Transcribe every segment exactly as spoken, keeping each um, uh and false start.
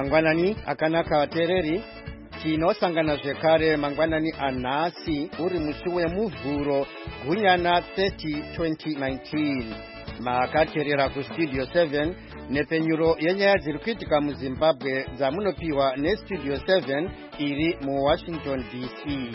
Mangwanani akanaka watereri tinosangana zvekare mangwanani anhasi uri musi wemuvhuro gunyana thirty twenty nineteen. Makaterera kustudio seven nepenyuro yenyaya dziri kuitika muZimbabwe dzamunopiwa nestudio seven iri muWashington D C.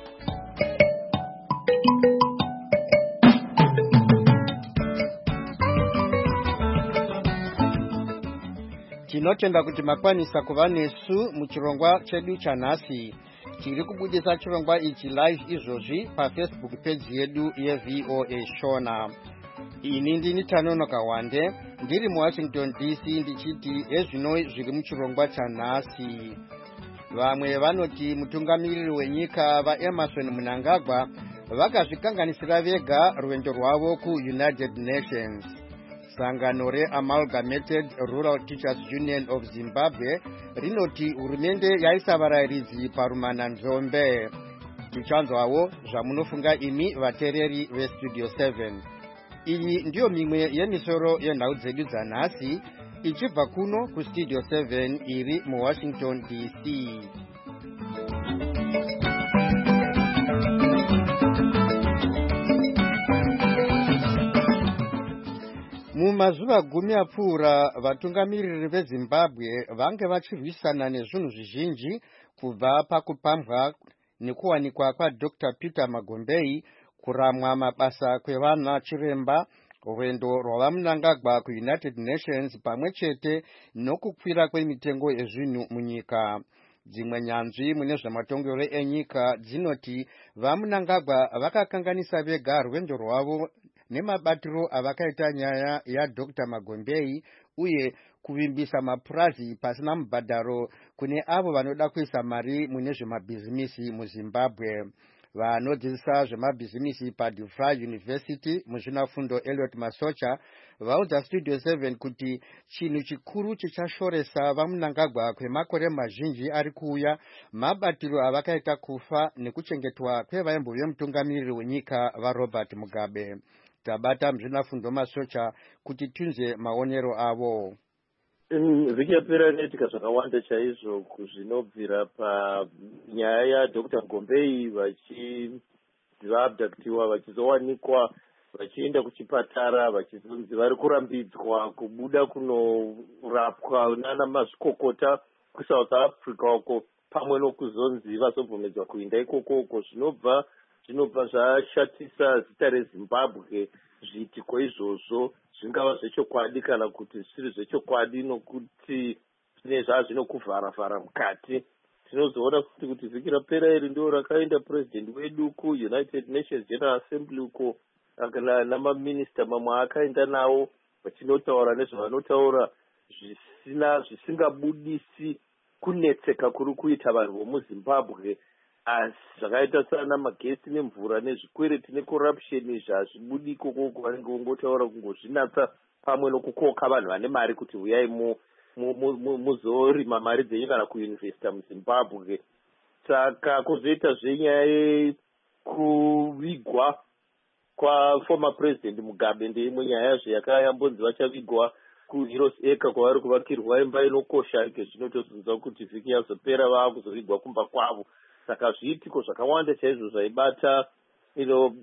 Tinotenda kuti makwanisa kuva nesu muchirongwa chedu chanhasi. Tiri kubudisa chirongwa ichi live izvozvi paFacebook page yedu yeV O A Shona. Ini ndini Tanonoka Wande ndiri muWashington D C ndichiti ezvino zviri muchirongwa chanhasi. Vamwe vanoti mutungamiriri wenyika vaEmerson Mnangagwa vakazvikanganisira vega rwendo rwavo kuUnited Nations. Sangano reAmalgamated Rural Teachers Union of Zimbabwe rinoti hurumende yaisa varairidzi parumana nzombe. Tichanzwawo zvamunofunga imi vatereri vestudio seven. Iyi ndiyo mimwe yemisoro yenhau dzedu dzanhasi ichibva kuno kustudio seven iri muWashington D C. Mumazuva gumi apfuura vatungamiriri veZimbabwe vange vachirwisana nezvinhu zvizhinji kubva pakupambwa nekuwanikwa kwaDr Peter Magombei, kuramwa mabasa kwevana chiremba, rwendo rwavaMnangagwa kuUnited Nations pamwe chete nokukwira kwemitengo yezvinhu munyika. Dzimwe nyanzvi mune zvamatongero enyika dzinoti vaMnangagwa vakakanganisa vega rwendo rwavo nemabatiro avakaita nyaya yaDr Magombei uye kuvimbisa mapurazi pasina mubhadharo kune avo vanoda kuisa mari mune zvemabhizimisi muZimbabwe. Vanodzidzisa zvemabhizimisi paDeVry University muzvinafundo Elliot Masocha vaudza Studio seven kuti chinhu chikuru chichashoresa vaMnangagwa kwemakore mazhinji ari kuuya mabatiro avakaita kufa nekuchengetwa kwevaimbo mutungamiriri wenyika vaRobert Mugabe. Tabata muzvinafundo Masocha kuti tunze maonero avo. Zvichapera netika zvakawanda chaizvo kuzvinobvira panyaya yaDr Gombei vachiabductiwa vachizowanikwa vachienda kuchipatara vachizonzi vari kurambidzwa kubuda kunorapwa nana mazvikokota kuSouth Africa uko pamwe nokuzonzi vazobvumedzwa kuenda ikoko uko zvinobva zvinobva zvashatisa zita reZimbabwe zviitiko izvozvo zvingava zvechokwadi kana kuti zvisiri zvechokwadi nokuti zvine zvazvinokuvhara-vhara mukati. Tinozoona futi kuti vhiki rapera iri ndio rakaenda president wedu kuUnited Nations General Assembly uko namaminista mamwe akaenda nawo vachinotaura nezvavanotaura zvisina zvisingabudisi kunetseka kuri kuita vanhu vomuZimbabwe. Asi zvakaita sana magesi nemvura nezvikwereti necorruption zvazvibudi ikoko vanenge vongotaura kungozvinatsa pamwe nokukoka vanhu vane mari kuti uyai muzorima mari dzenyu kana kuinvesta muZimbabwe. Saka kuzoita zvenyaya yekuvigwa kwaformer president Mugabe ndeimwe nyaya zveyakayambonzi vachavigwa kuHeroes Acre kwavari kuvakirwa imba inokosha ike zvinotozunza kuti vhiki yazopera vava kuzovigwa kumba kwavo. Saka zviitiko zvakawanda chaizvo zvaibata ino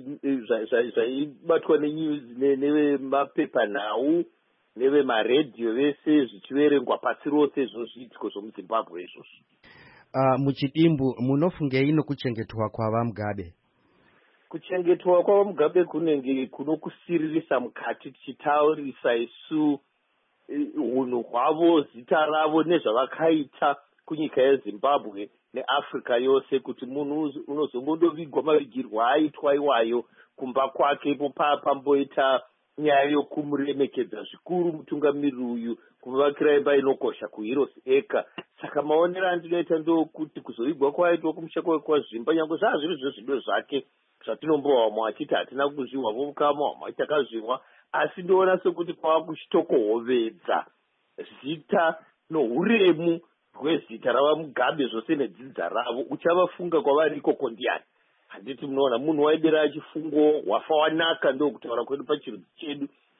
zvaibatwa nenews nevemapepanhau nevemaredhiyo vese zvichiverengwa pasi rose izvo zviitiko zvomuZimbabwe izvozvo. Uh, muchidimbu munofungei nokuchengetwa kwava Mugabe? Kuchengetwa kwava Mugabe kunenge kunokusiririsa mukati tichitaurisa isu hunhu hwavo, zita ravo nezvavakaita kunyika yeZimbabwe neAfrica yose, kuti munhu unozombondovigwa mavigirwa aitwa iwayo kumba kwake ipo pamboita nyaya yokumuremekedza zvikuru mutungamiriri uyu kumuvakira imba inokosha kuHeroes Acre. Saka maonero andinoita ndokuti kuzovigwa kwaitwa kumusha kwazvimba nyange zvaa zviri zvo zvido zvake zvatinombowa vamwe vachiti hatina kuzvihwa vomukama vamwe vachiti takazvihwa, asi ndoona sekuti kwava kuchitokohovedza zita nohuremu rwezita rava Mugabe zvose nedzidza ravo. Uchavafunga kwavari ikoko ndiani? Handiti munoona munhu waibera chifungo wafa wanaka, ndo kutaura kwedu pachirudzi chedu.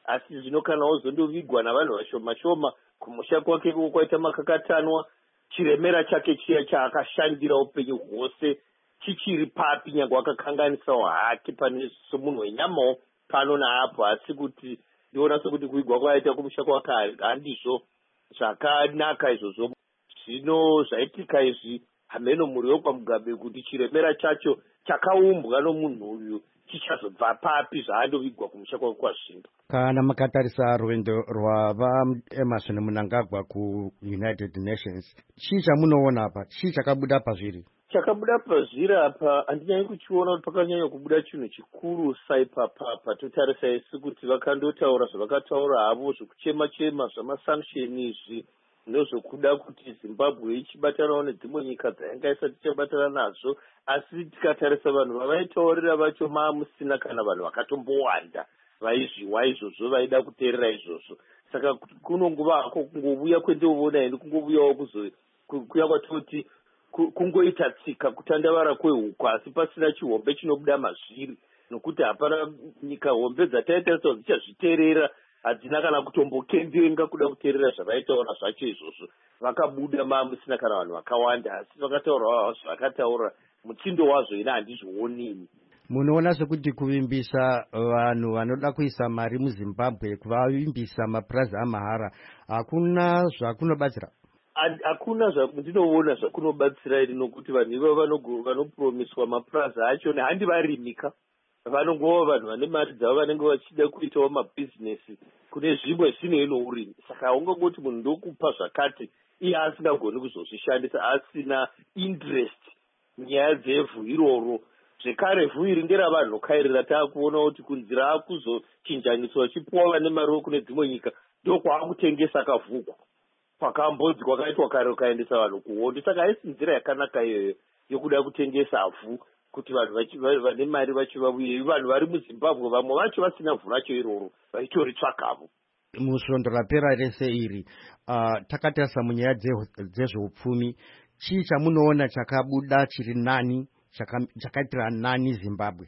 asi zvino kana wozondovigwa navanhu vashoma shoma kumusha kwake kwaita makakatanwa chiremera chake chiya chaakashandira upenyu hwose chichiri papi nyange wakakanganisawo hake pane somunhu wenyamawo pano naapo. Asi kuti ndiona sekuti kuigwa kwaita kumusha kwake handizvo zvakanaka izvozvo. Zvino zvaitika izvi hameno muriwo kwaMugabe kuti chiremera chacho chakaumbwa nomunhu uyu chichazobva papi zvaandovigwa kumusha kwake kwazvino. Kana makatarisa rwendo rwavaEmmerson Mnangagwa kuUnited Nations, chii chamunoona apa? Chii chakabuda pazviri? Chakabuda pazviri apa handinyanyi kuchiona kuti pakanyanya kubuda chinhu chikuru saipapa patotarisa isi kuti vakandotaura zvavakataura havo zvekuchema chema zvamasanction izvi nezvokuda kuti Zimbabwe ichibatanawo nedzimwe nyika dzainga isati chabatana nazo. Asi tikatarisa vanhu vavaitaurira vacho maamusina kana vanhu vakatombowanda vaizviwa izvozvo vaida kuteerera izvozvo. Saka kunonguva hako kungovuya kwendeuona ini kungovuyawo kuya kwatoti kungoita tsika kutandavara kwehuku asi pasina chihombe chinobuda mazviri, nokuti hapana nyika hombe dzataita dzichazviteerera hadzina kana kutombokendenga kuda kuteerera zvavaitaura zvacho izvozvo. Vakabuda maamusina kana vanhu vakawanda asi vakataura zvavakataura muchindo wazvo ina handizvioni. Munoona sekuti kuvimbisa vanhu vanoda kuisa mari muZimbabwe, kuvavimbisa mapurazi amahara, hakuna zvakunobatsira? Hakuna zvandinoona zvakunobatsira iri, nokuti vanhu ivavo vanopromiswa mapurazi acho handi varimika, vanongova vanhu vane mari dzavo vanenge vachida kuitawo mabhizinesi kune zvimwe zvine ino urimi. Saka ungangoti munhu ndokupa zvakati iye asingagoni kuzozvishandisa, asina interest munyaya dzevhu iroro. Zvekare vhu iri nderavanhu kairira taakuona kuti kunzira akuzochinjaniswa chipuwa vane mari kune dzimwe nyika ndokwaakutengesa kavhuku pakambodzi kwakaitwa kare ukaendesa vanhu kuhondo. Saka haisi nzira yakanaka iyoyo yokuda kutengesa vhu kuti vanhu vane mari vacho vabuye. Vanhu vari muZimbabwe vamwe vacho vasina vhu racho iroro vaitoritsvakavo. Musvondo rapera rese iri uh, takatarisa munyaya dzezveupfumi, chii chamunoona chakabuda chiri nani chakaitira nani Zimbabwe?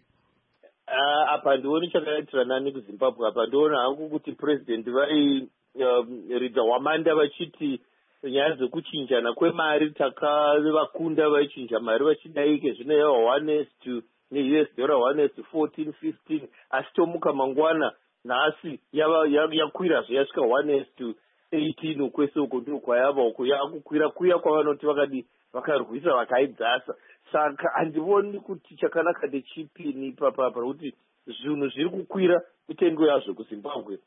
Uh, apa ndioni chakaitira nani kuZimbabwe. Apa ndiona hangu kuti president vai ridza um, wamanda vachiti nyaya dzekuchinjana kwemari takavakunda vaichinja mari vachidaike zvino yava one is to ne-U S dollar one is to fourteen fifteen, asi tomuka mangwana nhasi yakwirazve yasvika one is to eighteen. Ukwese uko ndiko kwayava uko yakukwira kuya kwavanoti vakadi vakarwisa vakaidzasa. Saka handivoni kuti chakanaka ndechipini papapa kuti zvinhu zviri kukwira mitengo yazvo kuZimbabwe,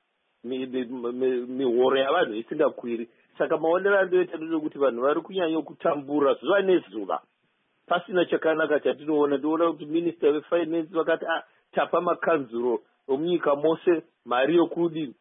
mihoro yavanhu isingakwiri. Saka maonero andoita ndezvekuti vanhu vari kunyanya kutambura zuva nezuva pasina chakanaka chatinoona. Ndinoona kuti minista vefinance vakati ah, tapa makanzuro omunyika mose mari yokudi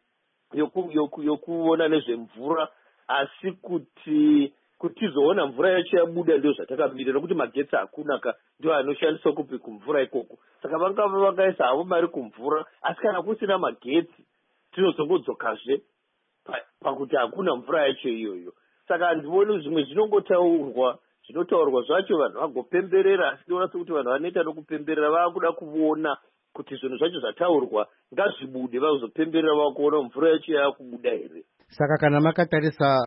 yokuona nezvemvura, asi kuti kuti tizoona mvura yacho yabuda ndio zvatakamira, nokuti magetsi hakuna ka ndio anoshandiswa kupi kumvura ikoko. Saka vanga vakaisa havo mari kumvura, asi kana kusina magetsi tinozongodzokazve pakuti hakuna mvura yacho iyoyo. Saka handivoni zvimwe zvinongotaurwa zvinotaurwa zvacho vanhu vagopemberera, asi ndinoona sekuti vanhu vanoita nokupemberera vakuda kuona kuti zvinhu zvacho zvataurwa ngazvibude, vazopemberera vakuona mvura yacho yakubuda here. Saka kana makatarisa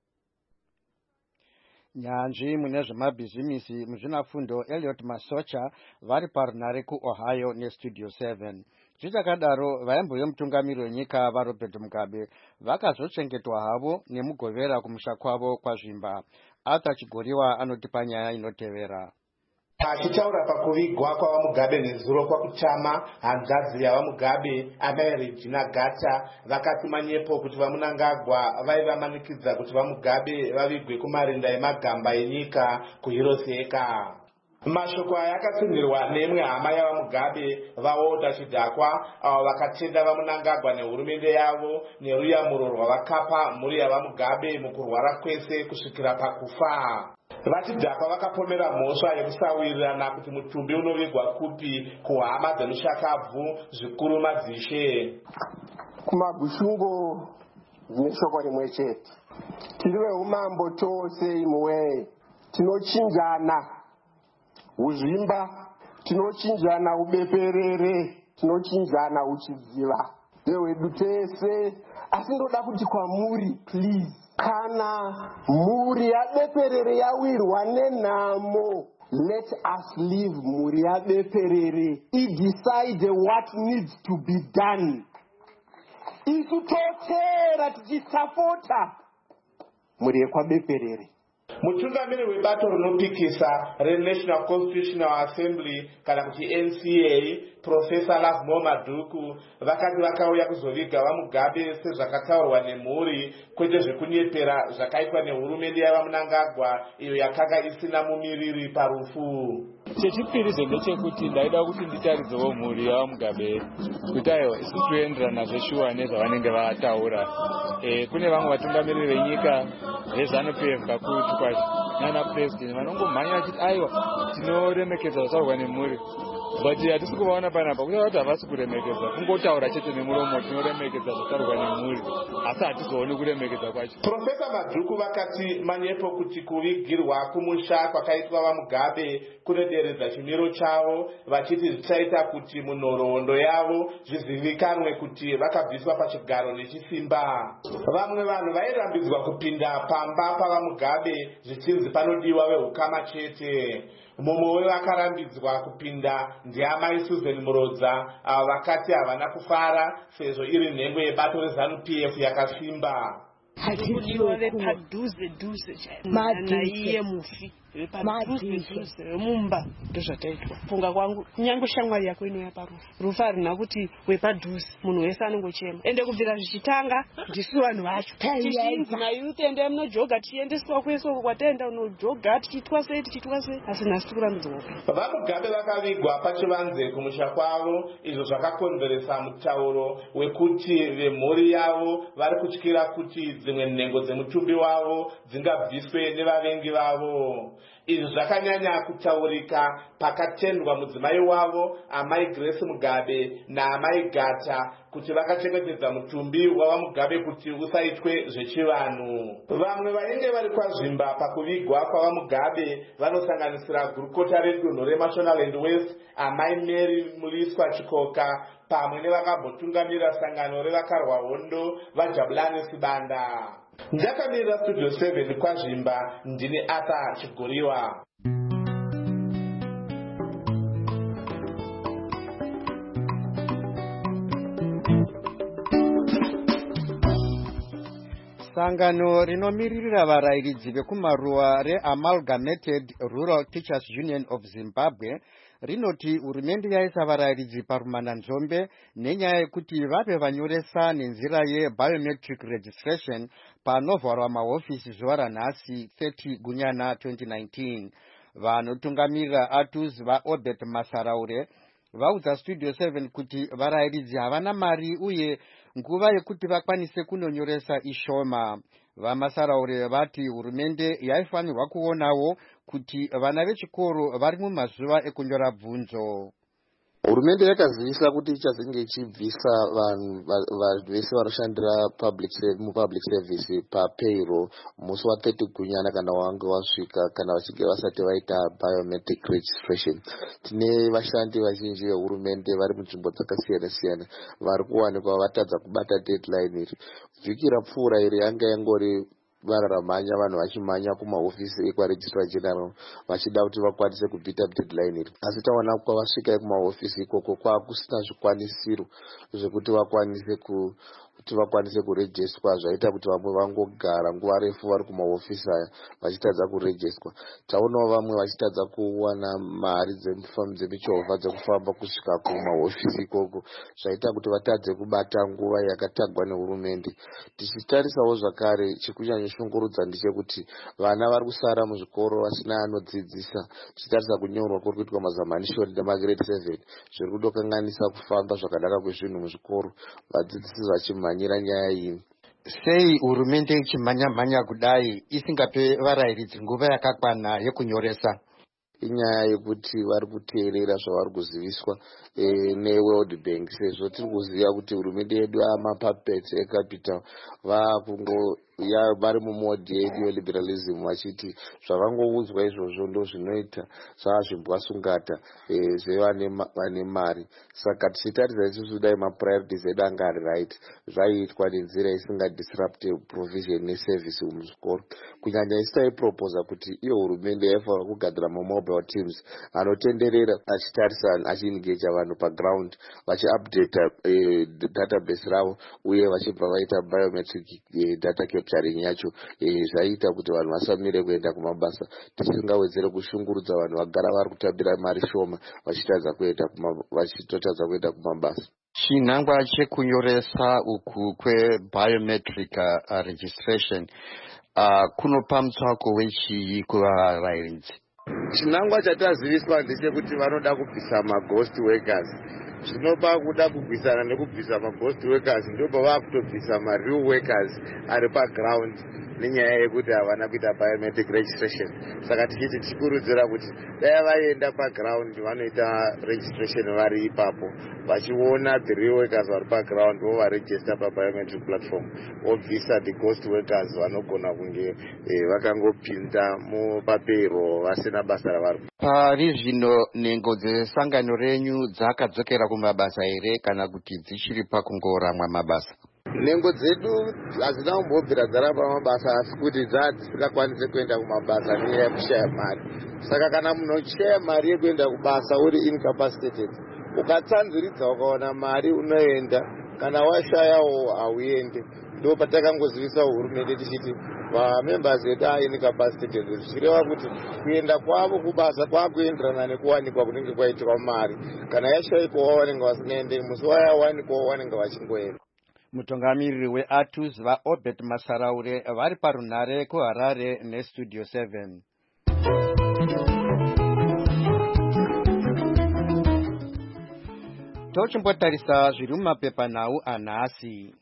nyanzvi mune zvemabhizimisi muzvinafundo Elliot Masocha vari parunare kuOhio neStudio seven. Zvichakadaro vaimboyo mutungamiri wenyika vaRobert Mugabe vakazochengetwa havo nemugovera kumusha kwavo kwazvimba. Arthur Chigoriwa anotipa nyaya inotevera. Achitaura pakuvigwa kwavaMugabe nezuro kwakutama, hanzvadzi yavaMugabe amai Regina Gata vakati manyepo kuti vaMnangagwa vaivamanikidza kuti vaMugabe vavigwe kumarinda emagamba enyika kuHiroseka. Mashoko aya akatsinhirwa nemwe hama yavaMugabe vaWalter Chidhakwa, avo vakatenda vaMnangagwa nehurumende yavo neruyamuro rwavakapa mhuri yavaMugabe mukurwara kwese kusvikira pakufa. Vachidhakwa vakapomera mhosva yekusawirirana kuti mutumbi unovigwa kupi kuhama dzemushakabvu zvikuru madzishe. Kumagushungo dzine shoko rimwe chete, tiri veumambo tose imwe, tinochinjana uzvimba, tinochinjana ubeperere, tinochinjana uchidziva. newedu tese. Asi ndoda kuti kwamuri please, kana muri yabeperere yawirwa nenhamo, let us leave muri yabeperere I decide what needs to be done. Isu totera tichisapota muri yekwabeperere. Mutungamiri webato rinopikisa reNational Constitutional Assembly kana kuti N C A, Professor Lavmo Maduku, vakati vakauya kuzoviga vaMugabe sezvakataurwa nemhuri, kwete zvekunyepera zvakaitwa nehurumende yavaMnangagwa iyo yakanga isina mumiriri parufu. Chechipiri ndechekuti ndaida kuti nditaridzewo mhuri yavaMugabe kuti aiwa isu toenderana zveshuwa nezvavanenge vataura. E, kune vamwe vatungamiriri venyika vezanu P F kakurutu kwacho nana president vanongomhanya vachiti aiwa tinoremekedza zvataurwa nemhuri, but hatisi kuvaona panapa kutaa kuti havasi kuremekedza, kungotaura chete nemuromo tinoremekedza zvataurwa nemhuri asi hatizooni kuremekedza kwacho. Profesa Madhuku vakati manyepo kuti kuvigirwa kumusha kwakaitwa vaMugabe kunoderedza chimiro chavo, vachiti zvichaita kuti munhoroondo yavo zvizivikanwe kuti vakabviswa pachigaro nechisimba. Vamwe vanhu vairambidzwa kupinda pamba pavaMugabe zvichinzi panodiwa vehukama chete. Mumwe wevakarambidzwa kupinda ndiamai Susan Murodza, avo vakati havana kufara sezvo iri nhengo yebato reZanu P F yakasimba. Kudiwa vepadhuze dhuze naiye mufi vepadhuze dhuze vemumba ndozvataitwa. Funga kwangu kunyange shamwari yako inouya parufu, rufu harina kuti wepadhuze, munhu wese anongochema. Ende kubvira zvichitanga ndisu vanhu vacho tichinzi mayouth ende munojoga, tichiendeswa kwese uko kwataenda unojoga, tichiitwa sei tichiitwa sei, asi nhasi tikurambidzwa uku. VaMugabe vakavigwa pachivanze kumusha kwavo, izvo zvakakonzeresa mutauro wekuti vemhuri yavo vari kutyira kuti dzimwe nhengo dzemutumbi wavo dzingabviswe nevavengi vavo. Izvi zvakanyanya kutaurika pakatendwa mudzimai wavo amai Grace Mugabe naamai Gata kuti vakachengetedza mutumbi wavaMugabe kuti usaitwe zvechivanhu. Vamwe vanenge vari kwazvimba pakuvigwa kwavaMugabe vanosanganisira gurukota redunhu reMashonaland West amai Mary Muliswa Chikoka pamwe nevakambotungamirira sangano revakarwa hondo vaJabulani Sibanda. Ndakamirira Studio seven kwazvimba, ndini Arthur Chigoriwa. Sangano rinomiririra varairidzi vekumaruwa reAmalgamated Rural Teachers Union of Zimbabwe rinoti hurumende yaisa varairidzi parumananzombe nenyaya yekuti vave vanyoresa nenzira yebiometric registration panovharwa mahofisi zuva ranhasi thirty Gunyana twenty nineteen. Vanotungamirira Atus vaObert Masaraure vaudza Studio seven kuti varairidzi havana mari uye nguva yekuti vakwanise kunonyoresa ishoma. VaMasaraure vati hurumende yaifanirwa kuonawo kuti vana vechikoro vari mumazuva ekunyora bvunzo. Hurumende yakazivisa kuti ichazenge ichibvisa vanhu vese vanoshandira public mupublic service papayroll musi wa thirty Gunyana kana wange wasvika kana vachinge vasati vaita biometric registration. Tine vashandi vazhinji vehurumende vari munzvimbo dzakasiyana siyana vari kuwanikwa vatadza kubata deadline iri. Vhiki rapfuura iri yanga yangori vararamhanya vanhu vachimhanya kumahofisi ekwaregistrar general vachida kuti vakwanise kubvita deadline iri, asi taona kwavasvika ekumahofisi ikoko kwakusina zvikwanisiro zvekuti vakwanise ku kuti vakwanise kurejeswa, zvaita kuti vamwe vangogara nguva refu vari kumahofisi aya vachitadza kurejeswa. Taonawo vamwe vachitadza kuwana mari dzemichovha dzekufamba kusvika kumahofisi ikoko, zvaita kuti vatadze kubata nguva yakatagwa nehurumende. Tichitarisawo zvakare chikunyanya shungurudza ndechekuti vana vari kusara muzvikoro vasina anodzidzisa. Tichitarisa kunyorwa kuri kuitwa mazamanishoni nemagrade seven zviri kudokanganisa kufamba zvakadaka kwezvinhu muzvikoro, vadzidzisi vachimhanyira nyaya iyi. Sei hurumende ichimhanya mhanya kudai isingape varairidzi nguva yakakwana yekunyoresa? Inyaya yekuti vari kuteerera zvavari kuziviswa e, neWorld Bank, sezvo tiri kuziva kuti hurumende yedu amapuppets ecapital vakungo ya vari mumodhi yedu yeliberalism vachiti zvavangoudzwa izvozvo ndo zvinoita zvazvimbwasungata e, zvevane mari. Saka tichitaridza isusu dai mapriorities edu anga ari right zvaiitwa nenzira isingadisrupte provision neservice muzvikoro. Kunyanya isi taiproposa kuti iyo hurumende yaifanira kugadzira mamobile teams anotenderera achitarisa achiengeja vanhu paground vachiupdata e, database ravo uye vachibva vaita biometric e, data capturing yacho e, zvaiita kuti vanhu vasamire kuenda kumabasa tisingawedzere kushungurudza vanhu vagara vari kutambira mari shoma vachitadza kuenda vachitotadza kuenda kumabasa. Chinangwa chekunyoresa uku kwebiometric uh, registration uh, kunopa mutswako wechii kuvarairidzi? Chinangwa chataziviswa ndechekuti vanoda kubvisa maghost workers. Zvinopa kuda kubvisana nekubvisa maghost workers ndobva vakutobvisa mareal workers ari paground nenyaya yekuti havana kuita biometric registration. Saka tichiti tichikurudzira kuti dai vaenda paground vanoita registration vari ipapo vachiona the real workers vari paground vovaregister pabiometric platform vobvisa the ghost workers vanogona kunge eh, vakangopinda mupapero vasina basa ravari. Pari zvino nhengo dzesangano renyu dzakadzokera kumabasa here kana kuti dzichiri pakungoramwa mabasa? Nhengo dzedu hazina kumbobvira dzara pamabasa asi kuti dzadzisingakwanise kuenda kumabasa nenyaya yekushaya mari. Saka kana munhu uchishaya mari yekuenda kubasa uri incapacitated ukatsanziridza ukaona mari unoenda, kana washayawo hauende. Ndo patakangozivisa hurumende tichiti vamembers vedu are incapacitated zvichireva kuti kuenda kwavo kubasa kwakuenderana nekuwanikwa kunenge kwaitirwa mari. Kana yashayikwa vanenge vasinaende musi wayawanikwa vanenge vachingoenda. Mutungamiriri weATUS vaObert Masaraure vari parunhare kuHarare neStudio seven. Tochimbotarisa zviri mumapepanhau anhasi.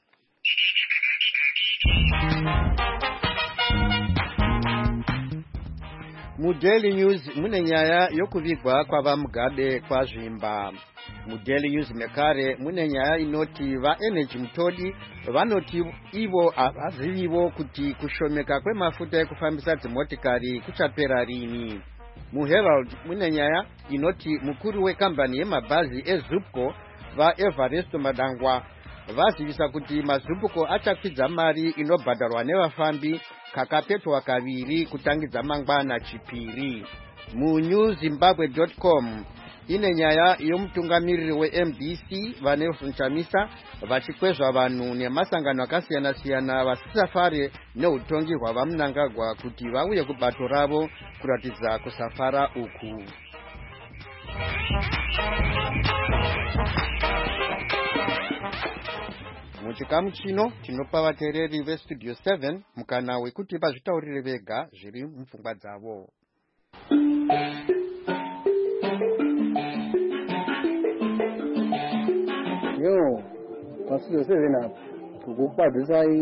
MuDaily News mune nyaya yokuvigwa kwavaMugabe kwazvimba. MuDaily News mekare mune nyaya inoti vaEnergy Mutodi vanoti ivo havaziviwo kuti kushomeka kwemafuta ekufambisa dzimotikari kuchapera rini. MuHerald mune nyaya inoti mukuru wekambani yemabhazi eZupco vaEvaristo Madangwa vazivisa kuti maZupco achakwidza mari inobhadharwa nevafambi kakapetwa kaviri kutangidza mangwana chipiri. MuNew Zimbabwe dot com ine nyaya yomutungamiriri weM D C vaNelson Chamisa vachikwezva vanhu nemasangano akasiyana siyana vasisafare neutongi hwavaMnangagwa kuti vauye kubato ravo kuratidza kusafara uku. Muchikamu chino tinopa vateereri veStudio seven mukana wekuti vazvitaurire vega zviri mupfungwa dzavo. Yo, paStudio seven apa kukukwadzisai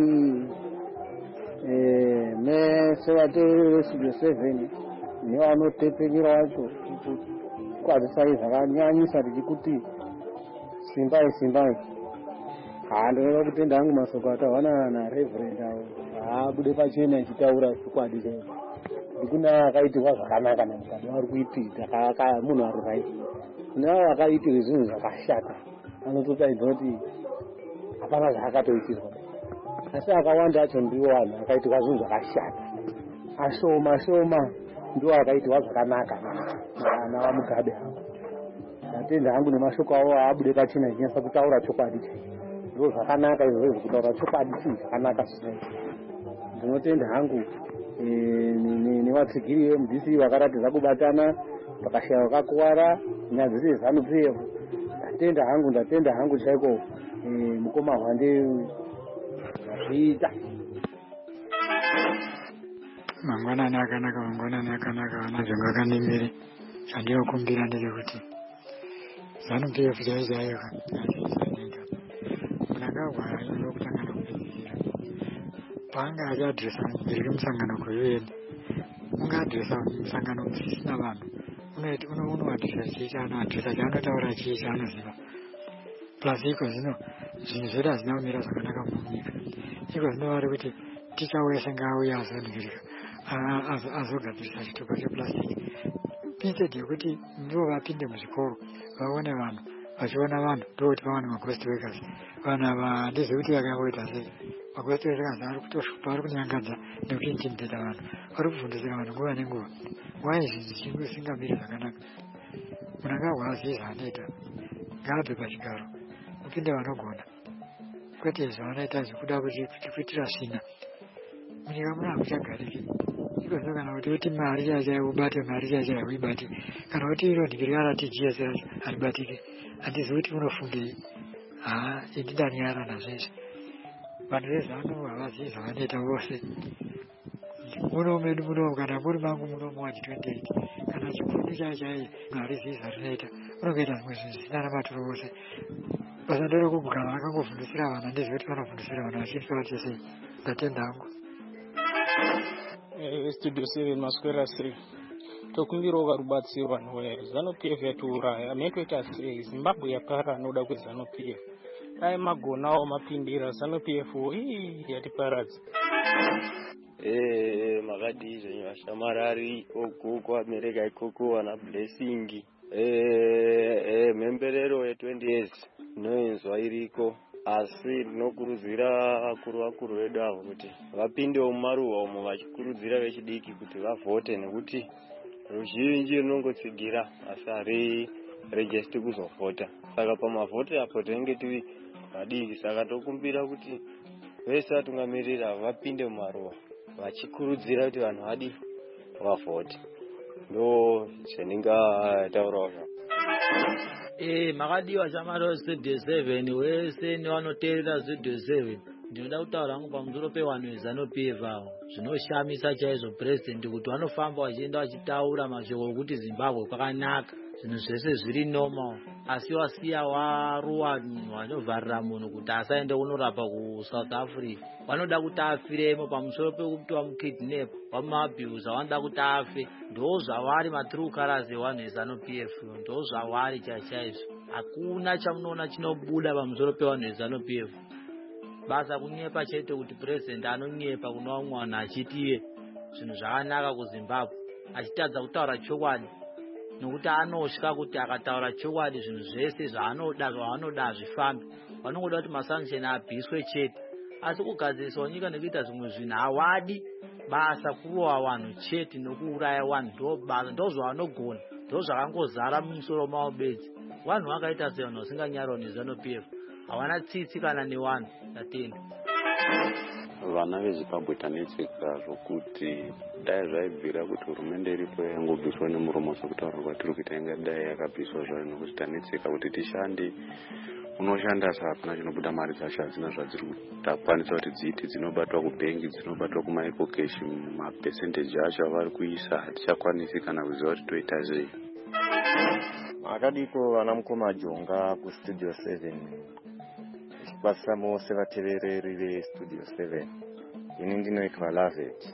eh nesevateereri veStudio seven nevanotepekera vacho kukwadzisai zvakanyanyisa tichikuti simbai simbai. Handinoda kutenda hangu masoko atawana naReverend avo aabude pachena achitaura chokwadi chaicho. Ndikuna akaitirwa zvakanaka naMugabe vari kuitika munhu ari right. Kune akaitirwa zvinhu zvakashata anototaidza kuti hapana zvaakatoitirwa. Asi akawanda acho ndiwo vanhu akaitirwa zvinhu zvakashata. Ashoma shoma ndiwo akaitirwa zvakanaka navaMugabe avo. Ndatenda hangu nemashoko avo aabude pachena achinyasa kutaura chokwadi chaicho. Ndizvo zvakanaka izvozvo kutaura chokwadi chinhu zvakanaka zvinoita. Ndinotenda hangu nevatsigiri veM D C vakaratidza kubatana pakashaya vakakuwara nyaya dzese dzaNuPF. Ndatenda hangu ndatenda hangu chaiko mukoma Hwande zvazviita. Mangwanani akanaka mangwanani akanaka vana zvangu akanimire zvandinokumbira ndechekuti ZANU-P F chaichayo azvisadenga munakahwara inoda kutangana kupedzisira paanga achiadhiresa mberi musangano kweU N ungaadhiresa musangano musisina vanhu unoadhiresa chii chaanoadhiresa chaanotaura chii chaanoziva plus iko zvino zvinhu zvedu hazvina kumira zvakanaka munyika iko zvino vari kuti ticha wese ngauye azoningirika azogadzirisa chitupa chepurasitiki instead yekuti ndivo vapinde muzvikoro vaone vanhu vachiona vanhu ndokuti vawane maghost workers. Vanhu ava handizivi kuti vakangoita sei. Maghost workers ari kutoshupa, ari kunyangadza nekuintimidata vanhu, vari kuvhundisira vanhu nguva nenguva. Why zvinhu zvisingamiri zvakanaka? Munhu angahwazi zvaanoita ngaabve pachigaro upinde vanogona, kwete zvavanoita zvekuda kuitira svina. Munyika muno hamuchagariki. Ikozo kana kuti uti mari chaichaiwo ubate mari chaichaiwo uibate, kana kuti iro ndigirika rati G S racho haribatiki, handizivi kuti unofungei. Haa, ini ndanyara nazvezvi. Vanhu vezano havazivi zvavanoita vose. Muno medu muno kana muri mangu muno mu G twenty-eight kana chifundo chaichai harizivi zvarinoita, unongoita zvimwe zvinhu zvisina namaturo vose. Basa ndore kugara vakangofundisira vanhu, handizivi kuti vanofundisira vanhu vachiitwa vati sei. Ndatenda hangu. Studio seven maswera sei tokumbirawo rubatsiro vanhu weZANU-P F yatiuraya metoita sei Zimbabwe yapara anoda kweZANU-P F dai magonawo mapindira ZANU-P F ii yatiparadza. Eh makadii zvenyu vashamarari okoko America ikoko wana blessing eh eh memberero ye twenty years noenzwa iriko, asi tinokurudzira vakuru vakuru vedu avo kuti vapindewo mumaruwa umo vachikurudzira vechidiki kuti vavhote, nekuti ruzhinji runongotsigira asi hari rejesti kuzovhota. Saka pamavhote apo tinenge tiri vadiki, saka tokumbira kuti vese vatungamirira vapinde mumaruwa vachikurudzira kuti vanhu vadi vavhote. Ndo zvendingataurawo zvangu. Eh makadiwa chamaro Studio seven wese nevanoteerera Studio seven. Ndinoda kutaura hangu pamusoro pevanhu veZANU-P F avo. Zvinoshamisa chaizvo president kuti vanofamba vachienda vachitaura mashoko okuti Zimbabwe kwakanaka, zvinhu zvese zviri normal, asi wasiya waruwa vanovharira munhu kuti asaende kunorapa kuSouth Africa. Vanoda kuti afiremo pamusoro pekuti vamukidnap, vamabhiuza, vanoda kuti afe. Ndo zvavari matrue colors evanhu veZANU-P F, ndo zvavari chaizvo. Hakuna chamunoona chinobuda pamusoro pevanhu veZANU-P F. Basa kunyepa chete kuti president anonyepa kuna vamwe vanhu achiti zvinhu zvakanaka kuZimbabwe, achitadza kutaura chokwadi, nokuti anotya kuti akataura chokwadi zvinhu zvese zvaanoda zvavanoda zvifambe. Vanongoda kuti masanction abviswe chete, asi kugadziriswa nyika nekuita zvimwe zvinhu hawadi. Basa kurova vanhu chete nokuuraya vanhu ndo basa, ndo zvavanogona, ndo zvakangozara mumusoro mavo bedzi. Vanhu vakaita sevanhu vasinganyarawo neZANU-P F havana tsitsi kana nevanhu. Ndatenda. Vana veZimbabwe tanetseka zvokuti dai zvaibvira kuti hurumende iripo yangobviswa nemuromo sekutaura kwatiri kuita ingadai yakabviswa zvayo, nokuti tanetseka kuti tishande. Unoshanda sa hapana chinobuda mari dzacho hadzina zvadziri kukwanisa kuti dziite, dzinobatwa kubhengi, dzinobatwa kumaeco cash, mapercentage acho avari kuisa hatichakwanisi kana kuziva kuti toita sei. Akadiko vana mukoma Jonga kuStudio seven. Basa mose vatevereri veStudio seven. Ini ndinoitwa Lavet.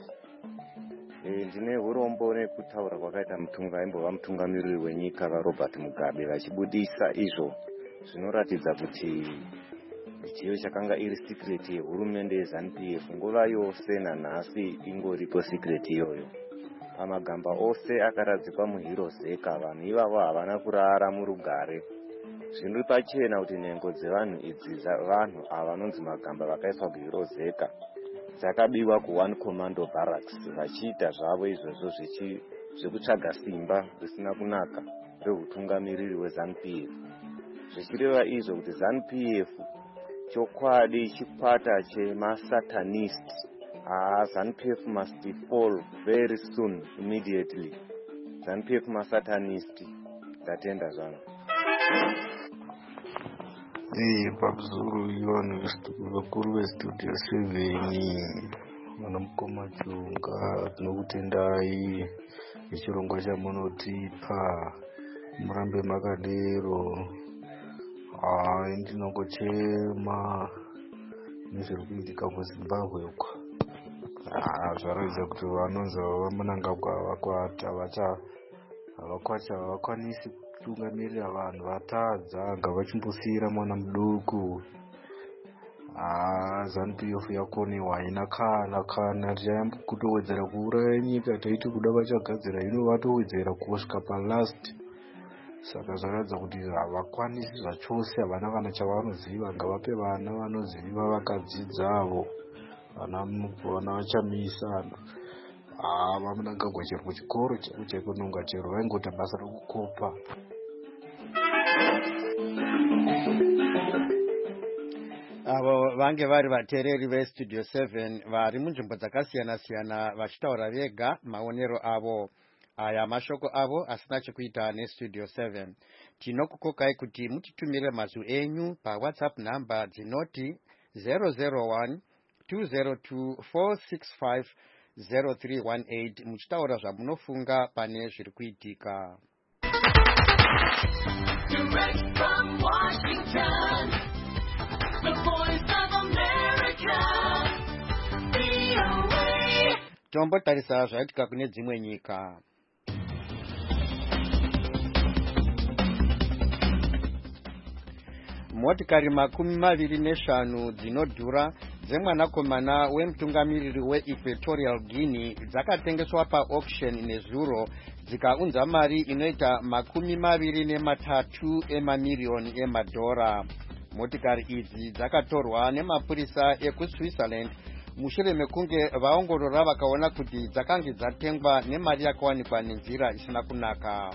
Eh ndine urombo nekutaura kwakaita mutunga imbova mutungamiriri wenyika vaRobert Mugabe vachibudisa izvo zvinoratidza kuti chiyo chakanga iri secret yehurumende yeZANU-P F nguva yose nanhasi ingoripo secret iyoyo. Amagamba ose akaradzikwa muHirozeka, vanhu ivavo havana kurara murugare. Zviri pachena kuti nhengo dzevanhu idzi vanhu ava vanonzi Magamba vakaiswa kuHirozeka dzakabiwa kuOne Commando Barracks vachiita zvavo izvozvo zvekutsvaga simba risina kunaka rehutungamiriri weZANU-P F. Zvichireva izvo kuti ZANU-P F chokwadi chikwata chemasatanist. Ah, ZANU-P F must fall very soon, immediately. ZANU-P F masatanist. Ndatenda zvangu. Eh pakuzuru ivanhu vakuru veStudio seven vana mukoma Jonga tinokutendai nechirongwa chamunotipa, murambe makadero. Ah ndinongochema nezviri kuitika kuZimbabwe uko. Ah zvaratidza kuti vanonzi vamunangagwa vakwata vacha havakwacha havakwanisi kutungamirira vanhu, vatadza ngavachimbosiyira mwana muduku. Ah, ZANU P F yakonewa haina kana kana tichayamba kutowedzera kuuraya nyika taiti kuda vachagadzira hino vatowedzera kusvika palast. Saka zvakaratidza kuti havakwanisi zvachose, havana kana chavanoziva. Ngavape vana vanoziva vakadzidza avo vana vachamisa. Ah, vamunangagwa chero kuchikoro chaiko chaiko nonga chero vaingota basa rokukopa. Avo vange vari vateereri vestudio seven vari munzvimbo dzakasiyana siyana vachitaura vega maonero avo. Aya mashoko avo asina chekuita nestudio seven. Tinokukokai kuti mutitumire mazwi enyu paWhatsApp number dzinoti zero zero one two zero two four six five zero three one eight muchitaura zvamunofunga pane zviri kuitika. Direct from Washington, the voice of America, V O A. Tombotarisa zvaitika kune dzimwe nyika. Motikari makumi maviri neshanu dzinodhura dzemwanakomana wemutungamiriri weEquatorial Guinea dzakatengeswa paauction nezuro dzikaunza mari inoita makumi maviri nematatu emamiliyoni emadhora. Motikari idzi dzakatorwa nemapurisa ekuSwitzerland mushure mekunge vaongorora vakaona kuti dzakange dzatengwa nemari yakawanikwa nenzira isina kunaka.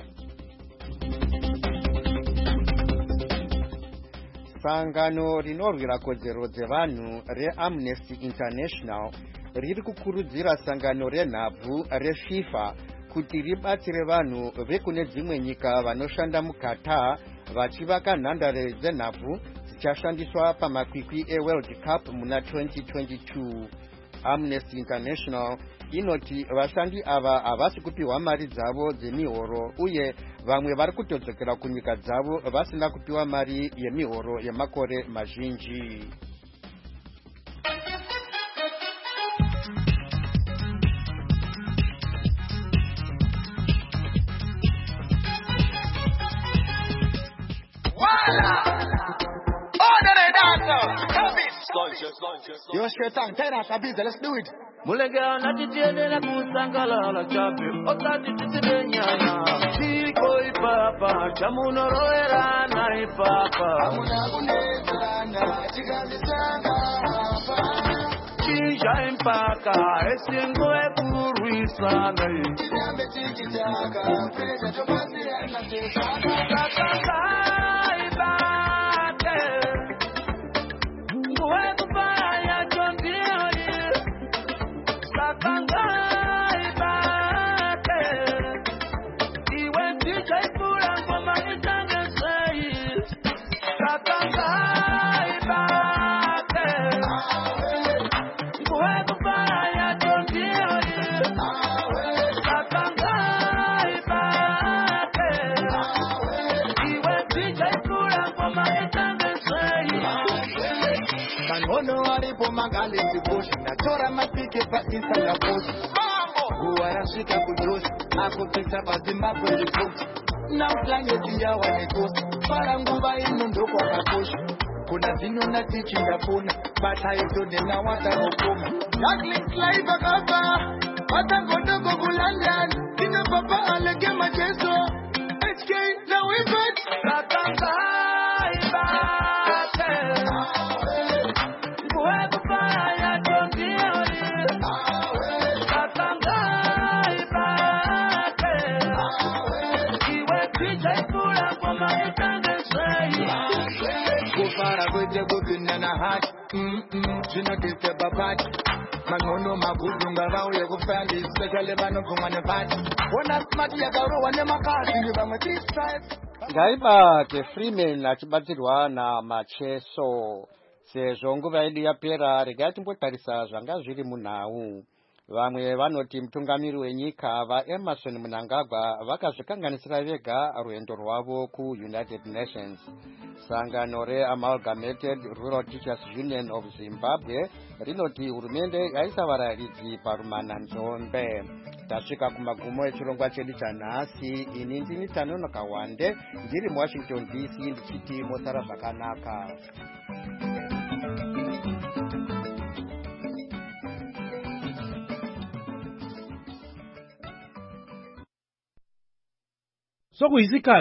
Sangano rinorwira kodzero dzevanhu reAmnesty International riri kukurudzira sangano renhabvu reFIFA kuti ribatsire vanhu vekune dzimwe nyika vanoshanda muQatar vachivaka nhandare dzenhabvu dzichashandiswa pamakwikwi eWorld Cup muna twenty twenty-two. Amnesty International inoti vashandi ava havasi kupiwa mari dzavo dzemihoro uye vamwe vari kutodzokera kunyika dzavo vasina kupiwa mari yemihoro yemakore mazhinji. Yo, straight on, tell us, Abiza, let's do it. Mulega na titiene na kusangala la chape Otati titibenyana Siko ipapa Chamuno roera na ipapa Amuna kunezana Chigazisanga Chinja impaka Esingo epuruisana Chidambe chikitaka Pesa chokasi ana tesaka Kakaka ibate Mwe kupaya chondioni Sakangai bate Iwe tija ipura ngoma nitange sei Sakangai bate Mwe kupaya chondioni Sakangai bate Iwe tija ipura ngoma nitange sei Kanono alipo mangali kibushi Nachora mapike pa insanga poshi Uwarashika kujoshi Akupita pa Zimbabwe liposhi Na utlange tiya wanekosi Para nguva inu ndoko kaposhi Kuna zinu na tichinga puna Bata ito dena wata hukuma Douglas live akapa Wata kodoko kulandan Tina papa alege majeso H K na wibet Kakaka ibate Manono magudunga vauye kufandi especially vanobvumwa nepati ona smart yakarohwa nemakasi vamwe tistripes ngaibate Freeman achibatsirwa namacheso. Sezvo nguva yedu yapera regai timbotarisa zvanga zviri munhau. Vamwe vanoti mutungamiri wenyika vaEmerson Mnangagwa vakazvikanganisira vega rwendo rwavo kuUnited Nations. Sangano reAmalgamated Rural Teachers Union of Zimbabwe rinoti hurumende yaisa varayiridzi parumana nzombe. Tasvika kumagumo echirongwa chedu chanhasi. Ini ndini Tanonoka Wande ndiri muWashington D C ndichiti mosara zvakanaka. sokuyisikhathi